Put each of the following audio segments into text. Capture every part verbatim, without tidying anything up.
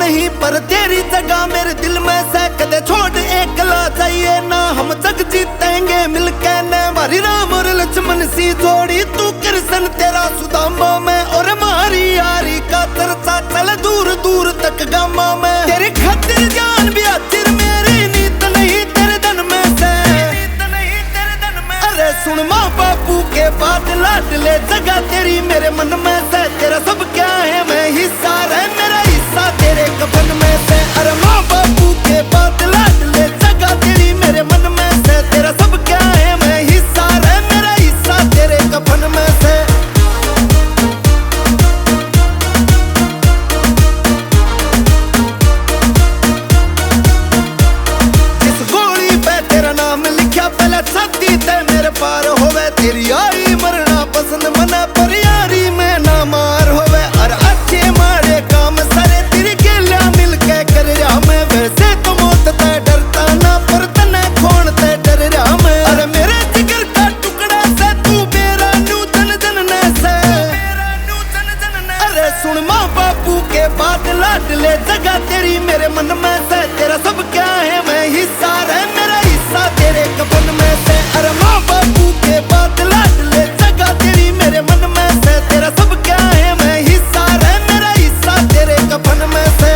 नहीं पर तेरी जगह मेरे दिल में से कदे छोड़ एकला जाइए ना, हम जग जीतेंगे मिलके न। मारी राम और लक्ष्मण सी जोड़ी, तू कृष्ण तेरा सुदामा में, और मारी यारी का चर्चा चल दूर दूर तक गामा में। तेरी खातिर जान भी हाजिर, मेरी नीत नहीं तेरे धन में से, नीत नहीं तेरे धन में। अरे सुन माँ बापू के बाद लाडले जगह तेरी मेरे मन में से, तेरा सब क्या है मैं हिस्सा रह, मेरा हिस्सा तेरे कफन में से। अरे माँ बापू के बाद लाडले जगह तेरी मेरे मन में से, तेरा सब क्या है मैं हिस्सा रह, मेरा हिस्सा तेरे कफन में से। जिस गोली पे तेरा नाम लिखा पहले छाती ते मेरे पार होवे, तेरी आई मरना पसंद मना पर यारी में ना मार होवे। और अच्छे मारे काम सारे तेरी गेलिया मिलके कर रहा मैं, वैसे तो मौत ते डरता ना पर तने खोण ते डर रहा मैं। अरे मेरे जिगर का टुकड़ा से तू मेरा नूतन जनने से, मेरा नूतन जनने। अरे सुन माँ बापू के बाद लाडले जगह तेरी मेरे मन में से, तेरा सब क्या है मैं हिस्सा रह, मेरा हिस्सा तेरे कफन में से। अरे माँ बापू के बाद लाडले जगह तेरी मेरे मन में से, तेरा सब क्या है मैं हिस्सा रह, मेरा हिस्सा तेरे कफन में से।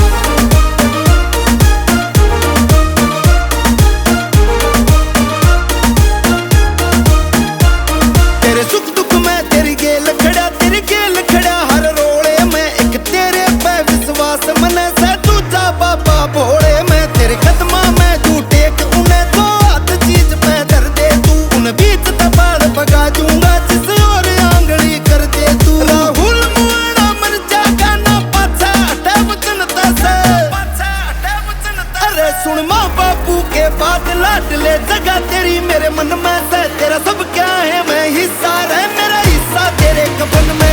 तेरे सुख दुख में तेरी गेल खड़ा, तेरी गेल खड़ा हर रोले में, एक तेरे पे विश्वास मने से दूजा बाबा भोले में। तेरे कदमा में तू टेक उन्हें दो हाथ चीज पे धर दे तू, उन बीच तबाड़ भगा दूंगा जिस और आंगली कर दे तू। राहुल मुआना मर जागा ना पाछा हटे वचनता से, पाछा हटे वचनता। अरे सुन माँ बापू के बाद लाडले जगह तेरी मेरे मन में से, तेरा सब क्या है मैं हिस्सा रह, मेरा हिस्सा तेरे कफन में।